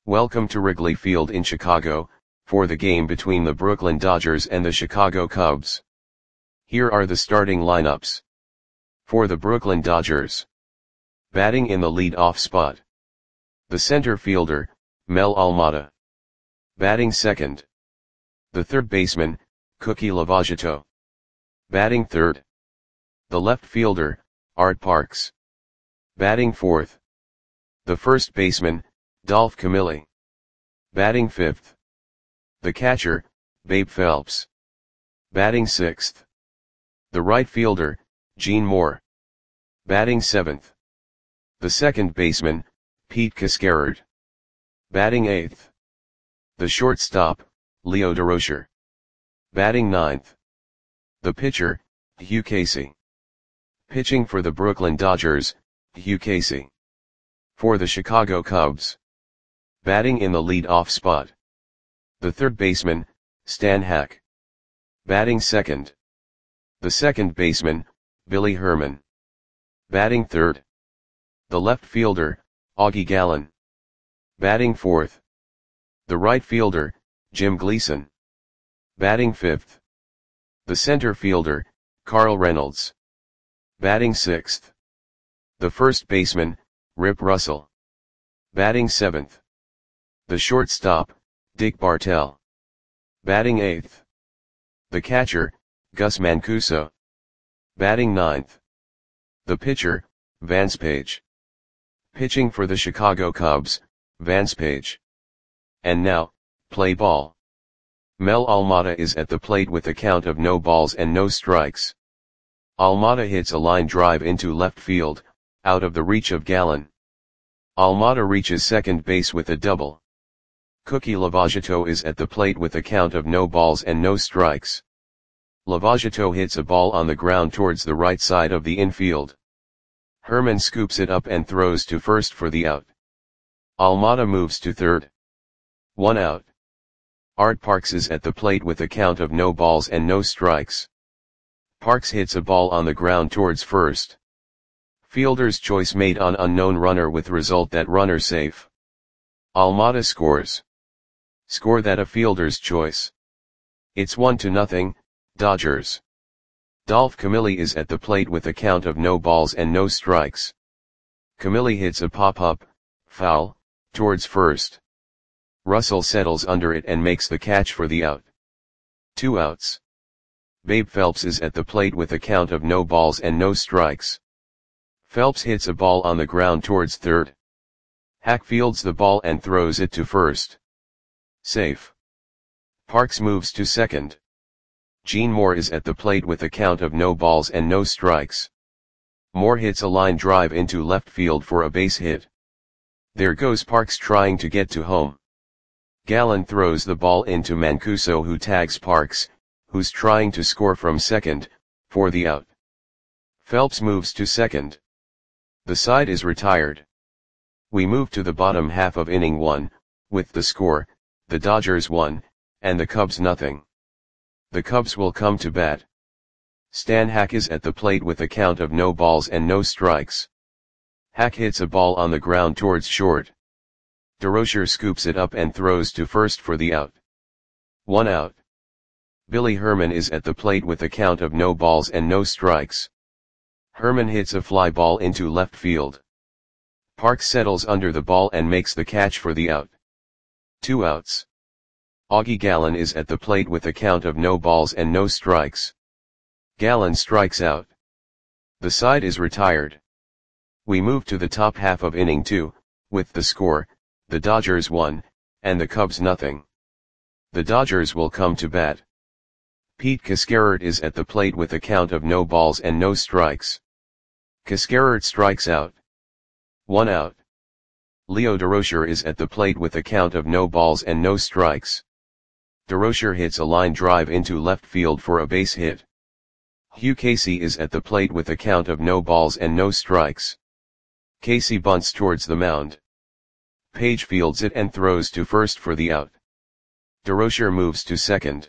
Welcome to Wrigley Field in Chicago, for the game between the Brooklyn Dodgers and the Chicago Cubs. Here are the starting lineups. For the Brooklyn Dodgers. Batting in the lead-off spot. The center fielder, Mel Almada. Batting second. The third baseman, Cookie Lavagetto. Batting third. The left fielder, Art Parks. Batting fourth. The first baseman, Dolph Camilli. Batting fifth. The catcher, Babe Phelps. Batting sixth. The right fielder, Gene Moore. Batting seventh. The second baseman, Pete Cascarard. Batting eighth. The shortstop, Leo Durocher. Batting ninth. The pitcher, Hugh Casey. Pitching for the Brooklyn Dodgers, Hugh Casey. For the Chicago Cubs. Batting in the lead-off spot. The third baseman, Stan Hack. Batting second. The second baseman, Billy Herman. Batting third. The left fielder, Augie Gallen. Batting fourth. The right fielder, Jim Gleason. Batting fifth. The center fielder, Carl Reynolds. Batting sixth. The first baseman, Rip Russell. Batting seventh. The shortstop, Dick Bartell. Batting eighth. The catcher, Gus Mancuso. Batting ninth. The pitcher, Vance Page. Pitching for the Chicago Cubs, Vance Page. And now, play ball. Mel Almada is at the plate with a count of no balls and no strikes. Almada hits a line drive into left field, out of the reach of Gallen. Almada reaches second base with a double. Cookie Lavagetto is at the plate with a count of no balls and no strikes. Lavagetto hits a ball on the ground towards the right side of the infield. Herman scoops it up and throws to first for the out. Almada moves to third. 1 out. Art Parks is at the plate with a count of no balls and no strikes. Parks hits a ball on the ground towards first. Fielder's choice made on unknown runner with result that runner safe. Almada scores. Score that a fielder's choice. It's 1-0, Dodgers. Dolph Camilli is at the plate with a count of no balls and no strikes. Camilli hits a pop-up, foul, towards first. Russell settles under it and makes the catch for the out. 2 outs. Babe Phelps is at the plate with a count of no balls and no strikes. Phelps hits a ball on the ground towards third. Hack fields the ball and throws it to first. Safe. Parks moves to second. Gene Moore is at the plate with a count of no balls and no strikes. Moore hits a line drive into left field for a base hit. There goes Parks trying to get to home. Gallen throws the ball into Mancuso, who tags Parks, who's trying to score from second, for the out. Phelps moves to second. The side is retired. We move to the bottom half of inning 1, with the score, the Dodgers 1, and the Cubs 0. The Cubs will come to bat. Stan Hack is at the plate with a count of no balls and no strikes. Hack hits a ball on the ground towards short. Durocher scoops it up and throws to first for the out. 1 out. Billy Herman is at the plate with a count of no balls and no strikes. Herman hits a fly ball into left field. Parks settles under the ball and makes the catch for the out. 2 outs. Augie Gallen is at the plate with a count of no balls and no strikes. Gallen strikes out. The side is retired. We move to the top half of inning 2, with the score, the Dodgers 1, and the Cubs 0. The Dodgers will come to bat. Pete Cascarard is at the plate with a count of no balls and no strikes. Cascarard strikes out. 1 out. Leo Durocher is at the plate with a count of no balls and no strikes. Durocher hits a line drive into left field for a base hit. Hugh Casey is at the plate with a count of no balls and no strikes. Casey bunts towards the mound. Page fields it and throws to first for the out. Durocher moves to second.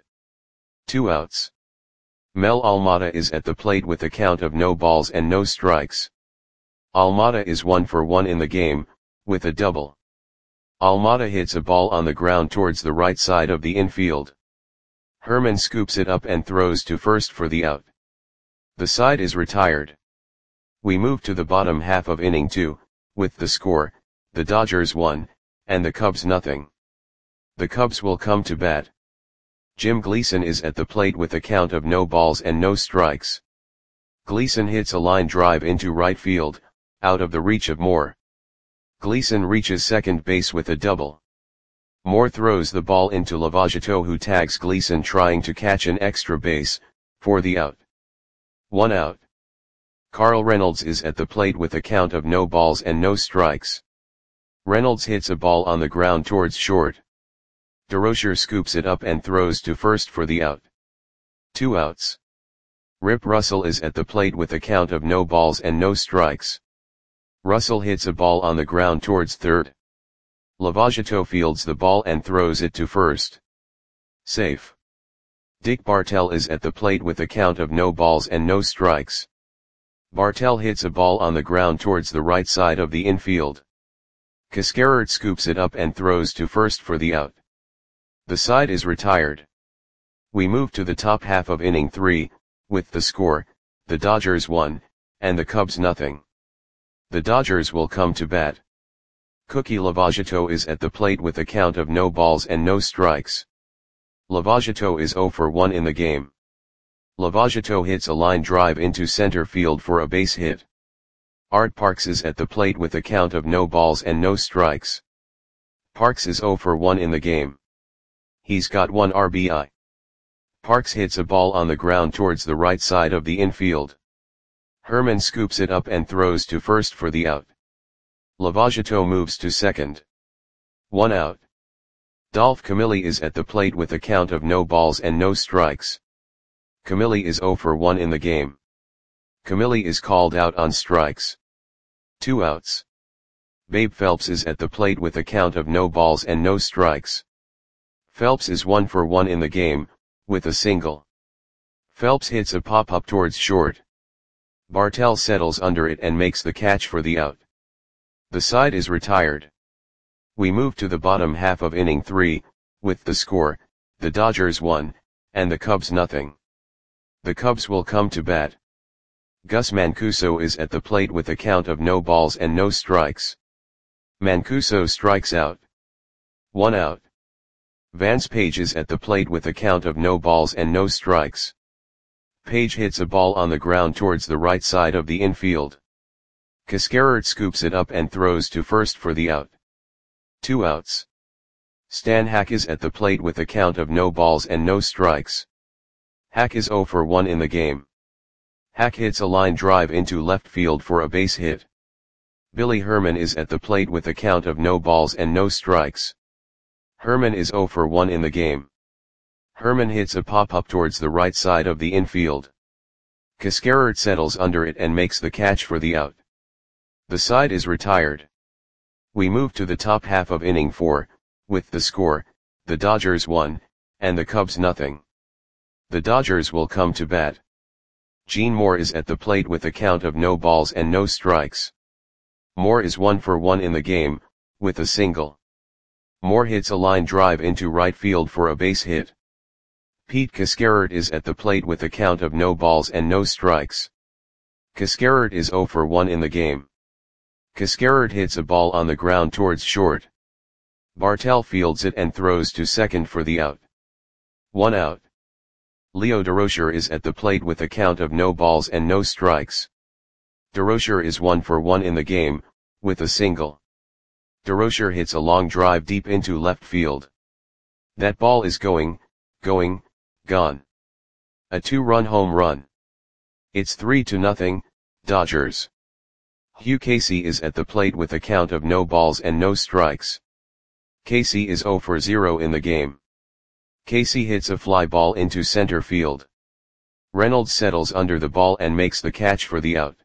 2 outs. Mel Almada is at the plate with a count of no balls and no strikes. Almada is 1 for 1 in the game, with a double. Almada hits a ball on the ground towards the right side of the infield. Herman scoops it up and throws to first for the out. The side is retired. We move to the bottom half of inning 2, with the score, the Dodgers 1, and the Cubs nothing. The Cubs will come to bat. Jim Gleason is at the plate with a count of no balls and no strikes. Gleason hits a line drive into right field, out of the reach of Moore. Gleason reaches second base with a double. Moore throws the ball into Lavagetto, who tags Gleason trying to catch an extra base, for the out. 1 out. Carl Reynolds is at the plate with a count of no balls and no strikes. Reynolds hits a ball on the ground towards short. DeRocher scoops it up and throws to first for the out. 2 outs. Rip Russell is at the plate with a count of no balls and no strikes. Russell hits a ball on the ground towards third. Lavagetto fields the ball and throws it to first. Safe. Dick Bartell is at the plate with a count of no balls and no strikes. Bartell hits a ball on the ground towards the right side of the infield. Cascarert scoops it up and throws to first for the out. The side is retired. We move to the top half of inning 3, with the score, the Dodgers 1, and the Cubs nothing. The Dodgers will come to bat. Cookie Lavagetto is at the plate with a count of no balls and no strikes. Lavagetto is 0 for 1 in the game. Lavagetto hits a line drive into center field for a base hit. Art Parks is at the plate with a count of no balls and no strikes. Parks is 0 for 1 in the game. He's got 1 RBI. Parks hits a ball on the ground towards the right side of the infield. Herman scoops it up and throws to first for the out. Lavagetto moves to second. 1 out. Dolph Camilli is at the plate with a count of no balls and no strikes. Camilli is 0 for 1 in the game. Camilli is called out on strikes. 2 outs. Babe Phelps is at the plate with a count of no balls and no strikes. Phelps is 1 for 1 in the game, with a single. Phelps hits a pop-up towards short. Bartell settles under it and makes the catch for the out. The side is retired. We move to the bottom half of inning 3, with the score, the Dodgers 1, and the Cubs nothing. The Cubs will come to bat. Gus Mancuso is at the plate with a count of no balls and no strikes. Mancuso strikes out. 1 out. Vance Page is at the plate with a count of no balls and no strikes. Page hits a ball on the ground towards the right side of the infield. Cascarert scoops it up and throws to first for the out. 2 outs. Stan Hack is at the plate with a count of no balls and no strikes. Hack is 0 for 1 in the game. Hack hits a line drive into left field for a base hit. Billy Herman is at the plate with a count of no balls and no strikes. Herman is 0 for 1 in the game. Herman hits a pop-up towards the right side of the infield. Cascarert settles under it and makes the catch for the out. The side is retired. We move to the top half of inning 4, with the score, the Dodgers 1, and the Cubs nothing. The Dodgers will come to bat. Gene Moore is at the plate with a count of no balls and no strikes. Moore is 1 for 1 in the game, with a single. Moore hits a line drive into right field for a base hit. Pete Cascarert is at the plate with a count of no balls and no strikes. Cascarert is 0 for 1 in the game. Cascarert hits a ball on the ground towards short. Bartell fields it and throws to second for the out. 1 out. Leo DeRocher is at the plate with a count of no balls and no strikes. DeRocher is 1 for 1 in the game, with a single. DeRocher hits a long drive deep into left field. That ball is going, gone. A 2-run home run. It's 3-0, Dodgers. Hugh Casey is at the plate with a count of no balls and no strikes. Casey is 0 for 0 in the game. Casey hits a fly ball into center field. Reynolds settles under the ball and makes the catch for the out.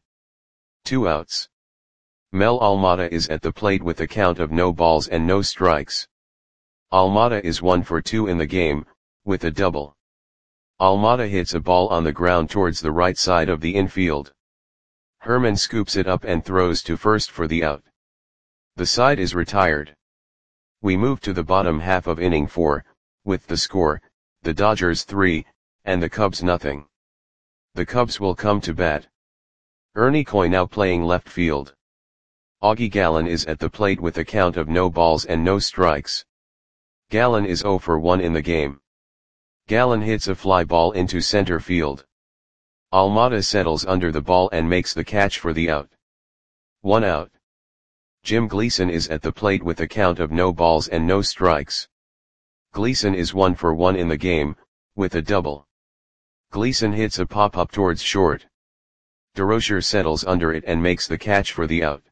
2 outs. Mel Almada is at the plate with a count of no balls and no strikes. Almada is 1 for 2 in the game, with a double. Almada hits a ball on the ground towards the right side of the infield. Herman scoops it up and throws to first for the out. The side is retired. We move to the bottom half of inning 4, with the score, the Dodgers 3, and the Cubs nothing. The Cubs will come to bat. Ernie Coy now playing left field. Augie Gallen is at the plate with a count of no balls and no strikes. Gallen is 0 for 1 in the game. Gallen hits a fly ball into center field. Almada settles under the ball and makes the catch for the out. 1 out. Jim Gleason is at the plate with a count of no balls and no strikes. Gleason is 1 for 1 in the game, with a double. Gleason hits a pop-up towards short. DeRocher settles under it and makes the catch for the out.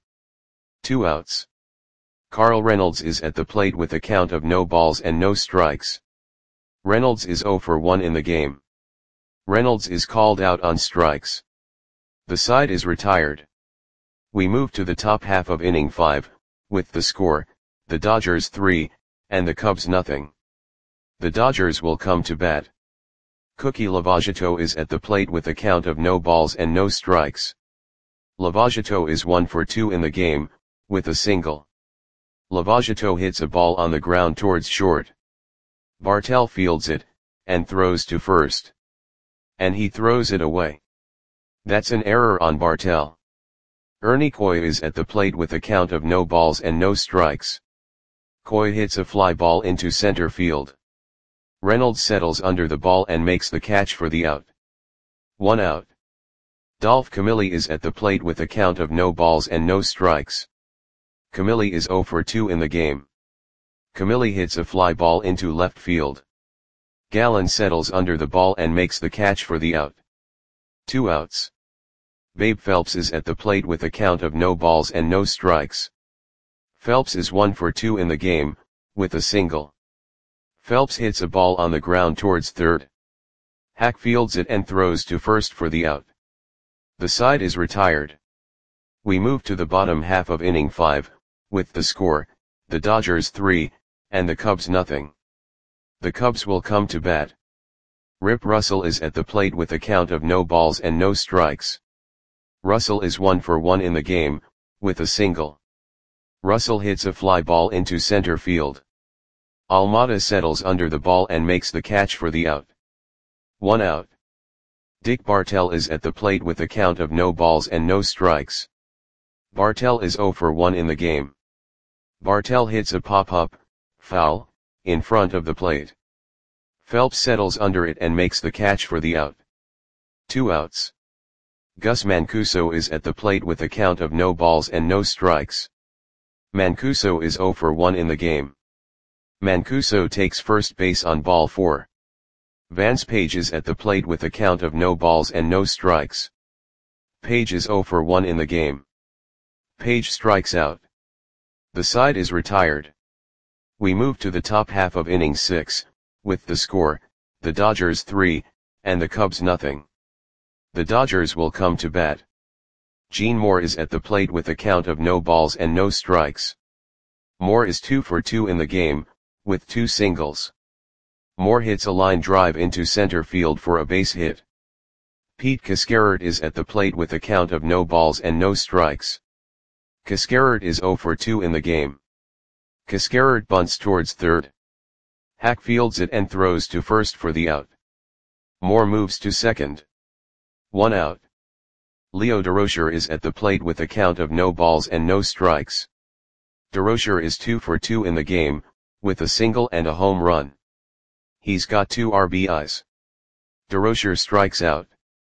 2 outs. Carl Reynolds is at the plate with a count of no balls and no strikes. Reynolds is 0 for 1 in the game. Reynolds is called out on strikes. The side is retired. We move to the top half of inning 5, with the score, the Dodgers 3, and the Cubs nothing. The Dodgers will come to bat. Cookie Lavagetto is at the plate with a count of no balls and no strikes. Lavagetto is 1 for 2 in the game, with a single. Lavagetto hits a ball on the ground towards short. Bartell fields it, and throws to first. And he throws it away. That's an error on Bartell. Ernie Coy is at the plate with a count of no balls and no strikes. Coy hits a fly ball into center field. Reynolds settles under the ball and makes the catch for the out. 1 out. Dolph Camilli is at the plate with a count of no balls and no strikes. Camilli is 0 for 2 in the game. Camilli hits a fly ball into left field. Gallen settles under the ball and makes the catch for the out. 2 outs. Babe Phelps is at the plate with a count of no balls and no strikes. Phelps is 1 for 2 in the game, with a single. Phelps hits a ball on the ground towards third. Hack fields it and throws to first for the out. The side is retired. We move to the bottom half of inning 5, with the score, the Dodgers 3, and the Cubs nothing. The Cubs will come to bat. Rip Russell is at the plate with a count of no balls and no strikes. Russell is 1 for 1 in the game, with a single. Russell hits a fly ball into center field. Almada settles under the ball and makes the catch for the out. 1 out. Dick Bartell is at the plate with a count of no balls and no strikes. Bartell is 0 for 1 in the game. Bartell hits a pop-up, foul, in front of the plate. Phelps settles under it and makes the catch for the out. 2 outs. Gus Mancuso is at the plate with a count of no balls and no strikes. Mancuso is 0 for 1 in the game. Mancuso takes first base on ball 4. Vance Page is at the plate with a count of no balls and no strikes. Page is 0 for 1 in the game. Page strikes out. The side is retired. We move to the top half of inning 6, with the score, the Dodgers 3, and the Cubs nothing. The Dodgers will come to bat. Gene Moore is at the plate with a count of no balls and no strikes. Moore is 2 for 2 in the game, with 2 singles. Moore hits a line drive into center field for a base hit. Pete Cascarert is at the plate with a count of no balls and no strikes. Cascarert is 0 for 2 in the game. Cascarert bunts towards third. Hack fields it and throws to first for the out. Moore moves to second. 1 out. Leo DeRocher is at the plate with a count of no balls and no strikes. DeRocher is 2 for 2 in the game, with a single and a home run. He's got 2 RBIs. DeRocher strikes out.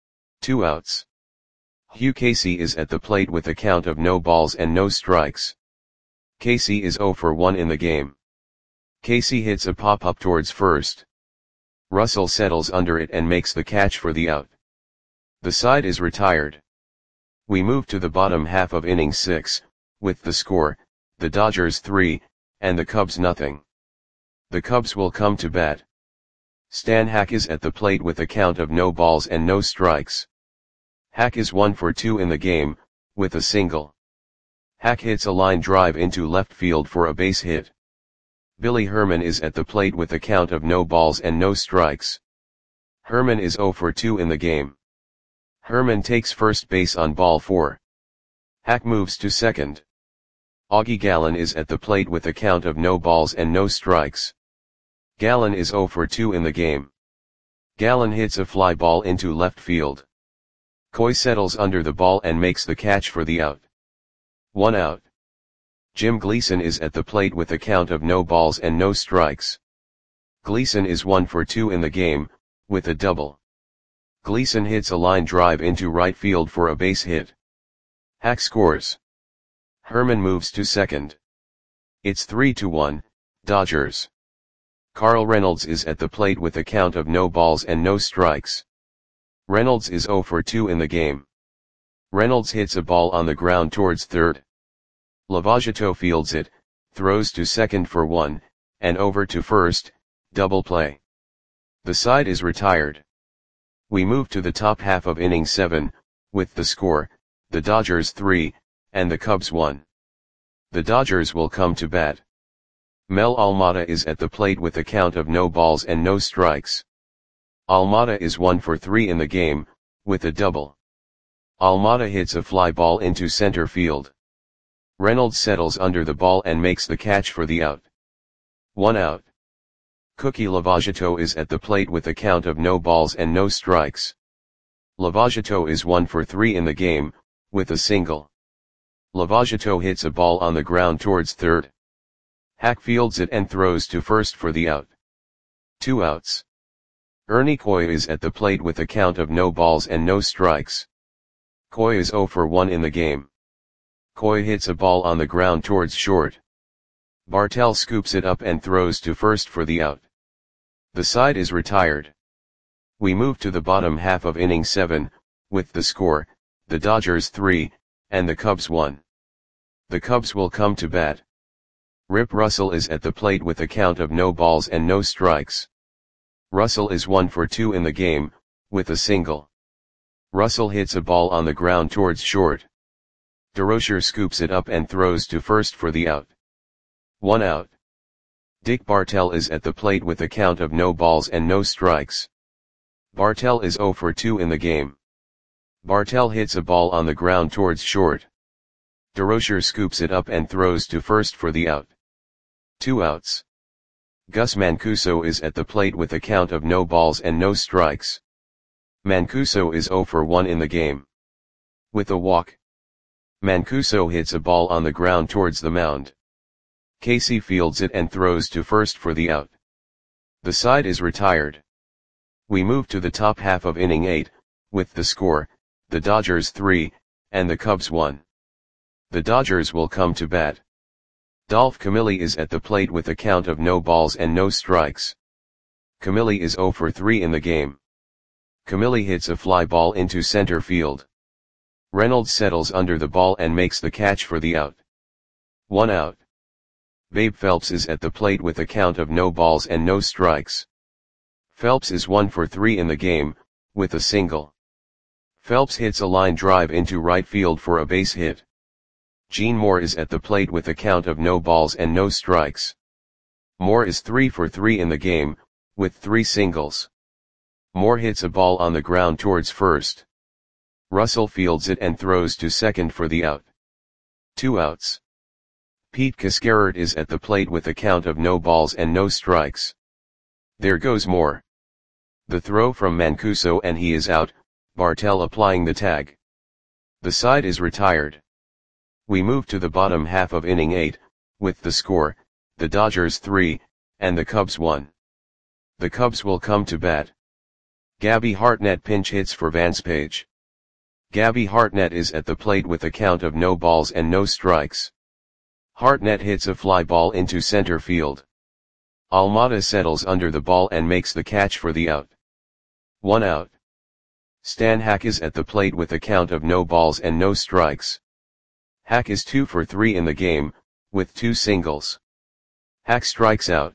2 outs. Hugh Casey is at the plate with a count of no balls and no strikes. Casey is 0 for 1 in the game. Casey hits a pop-up towards first. Russell settles under it and makes the catch for the out. The side is retired. We move to the bottom half of inning 6, with the score, the Dodgers 3, and the Cubs nothing. The Cubs will come to bat. Stan Hack is at the plate with a count of no balls and no strikes. Hack is 1 for 2 in the game, with a single. Hack hits a line drive into left field for a base hit. Billy Herman is at the plate with a count of no balls and no strikes. Herman is 0 for 2 in the game. Herman takes first base on ball 4. Hack moves to second. Augie Gallen is at the plate with a count of no balls and no strikes. Gallen is 0 for 2 in the game. Gallen hits a fly ball into left field. Coy settles under the ball and makes the catch for the out. 1 out. Jim Gleason is at the plate with a count of no balls and no strikes. Gleason is 1 for 2 in the game, with a double. Gleason hits a line drive into right field for a base hit. Hack scores. Herman moves to second. It's 3-1, Dodgers. Carl Reynolds is at the plate with a count of no balls and no strikes. Reynolds is 0 for 2 in the game. Reynolds hits a ball on the ground towards third. Lavagetto fields it, throws to second for 1, and over to first, double play. The side is retired. We move to the top half of inning 7, with the score, the Dodgers 3, and the Cubs 1. The Dodgers will come to bat. Mel Almada is at the plate with a count of no balls and no strikes. Almada is 1 for 3 in the game, with a double. Almada hits a fly ball into center field. Reynolds settles under the ball and makes the catch for the out. 1 out. Cookie Lavagetto is at the plate with a count of no balls and no strikes. Lavagetto is 1 for 3 in the game, with a single. Lavagetto hits a ball on the ground towards third. Hack fields it and throws to first for the out. 2 outs. Ernie Coy is at the plate with a count of no balls and no strikes. Coy is 0 for 1 in the game. Coy hits a ball on the ground towards short. Bartell scoops it up and throws to first for the out. The side is retired. We move to the bottom half of inning 7, with the score, the Dodgers 3, and the Cubs 1. The Cubs will come to bat. Rip Russell is at the plate with a count of no balls and no strikes. Russell is 1 for 2 in the game, with a single. Russell hits a ball on the ground towards short. DeRocher scoops it up and throws to first for the out. 1 out. Dick Bartell is at the plate with a count of no balls and no strikes. Bartell is 0 for 2 in the game. Bartell hits a ball on the ground towards short. DeRocher scoops it up and throws to first for the out. 2 outs. Gus Mancuso is at the plate with a count of no balls and no strikes. Mancuso is 0 for 1 in the game. With a walk. Mancuso hits a ball on the ground towards the mound. Casey fields it and throws to first for the out. The side is retired. We move to the top half of inning 8, with the score, the Dodgers 3, and the Cubs 1. The Dodgers will come to bat. Dolph Camilli is at the plate with a count of no balls and no strikes. Camilli is 0 for 3 in the game. Camilli hits a fly ball into center field. Reynolds settles under the ball and makes the catch for the out. 1 out. Babe Phelps is at the plate with a count of no balls and no strikes. Phelps is 1 for 3 in the game, with a single. Phelps hits a line drive into right field for a base hit. Gene Moore is at the plate with a count of no balls and no strikes. Moore is 3 for 3 in the game, with 3 singles. Moore hits a ball on the ground towards first. Russell fields it and throws to second for the out. 2 outs. Pete Cascarert is at the plate with a count of no balls and no strikes. There goes Moore. The throw from Mancuso and he is out, Bartell applying the tag. The side is retired. We move to the bottom half of inning 8, with the score, the Dodgers 3, and the Cubs 1. The Cubs will come to bat. Gabby Hartnett pinch hits for Vance Page. Gabby Hartnett is at the plate with a count of no balls and no strikes. Hartnett hits a fly ball into center field. Almada settles under the ball and makes the catch for the out. 1 out. Stan Hack is at the plate with a count of no balls and no strikes. Hack is 2 for 3 in the game, with 2 singles. Hack strikes out.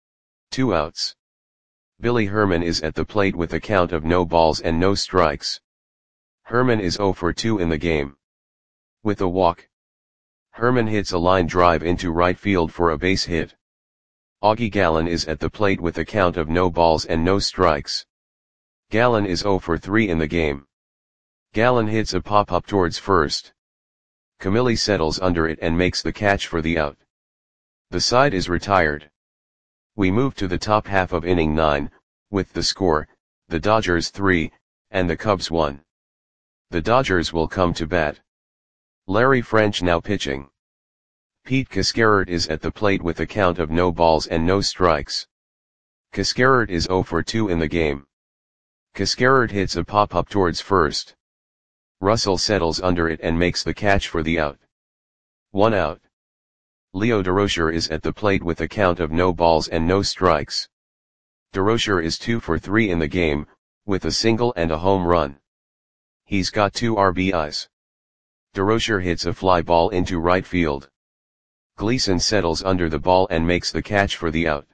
2 outs. Billy Herman is at the plate with a count of no balls and no strikes. Herman is 0 for 2 in the game. With a walk. Herman hits a line drive into right field for a base hit. Augie Gallen is at the plate with a count of no balls and no strikes. Gallen is 0 for 3 in the game. Gallen hits a pop-up towards first. Camille settles under it and makes the catch for the out. The side is retired. We move to the top half of inning 9, with the score, the Dodgers 3, and the Cubs 1. The Dodgers will come to bat. Larry French now pitching. Pete Cascarert is at the plate with a count of no balls and no strikes. Cascarert is 0 for 2 in the game. Cascarert hits a pop-up towards first. Russell settles under it and makes the catch for the out. 1 out. Leo Durocher is at the plate with a count of no balls and no strikes. Durocher is 2 for 3 in the game, with a single and a home run. He's got 2 RBIs. Durocher hits a fly ball into right field. Gleason settles under the ball and makes the catch for the out.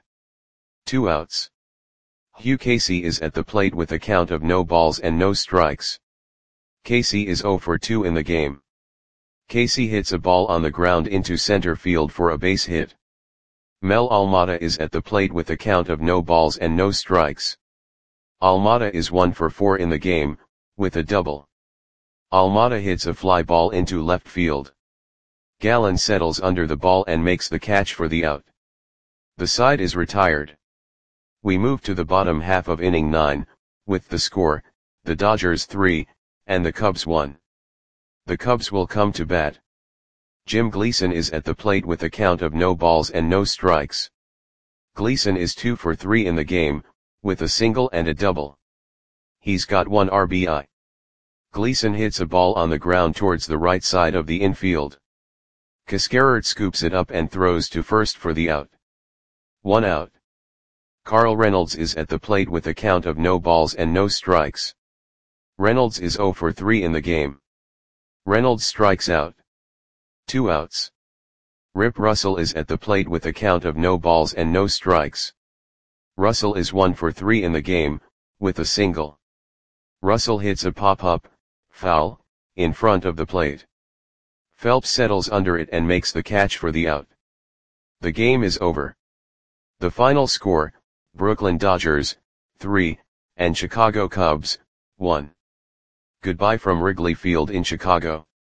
2 outs. Hugh Casey is at the plate with a count of no balls and no strikes. Casey is 0 for 2 in the game. Casey hits a ball on the ground into center field for a base hit. Mel Almada is at the plate with a count of no balls and no strikes. Almada is 1 for 4 in the game, with a double. Almada hits a fly ball into left field. Gallen settles under the ball and makes the catch for the out. The side is retired. We move to the bottom half of inning 9, with the score, the Dodgers 3, and the Cubs 1. The Cubs will come to bat. Jim Gleason is at the plate with a count of no balls and no strikes. Gleason is 2 for 3 in the game, with a single and a double. He's got 1 RBI. Gleason hits a ball on the ground towards the right side of the infield. Cascarert scoops it up and throws to first for the out. 1 out. Carl Reynolds is at the plate with a count of no balls and no strikes. Reynolds is 0 for 3 in the game. Reynolds strikes out. 2 outs. Rip Russell is at the plate with a count of no balls and no strikes. Russell is 1 for 3 in the game, with a single. Russell hits a pop-up, foul, in front of the plate. Phelps settles under it and makes the catch for the out. The game is over. The final score, Brooklyn Dodgers, 3, and Chicago Cubs, 1. Goodbye from Wrigley Field in Chicago.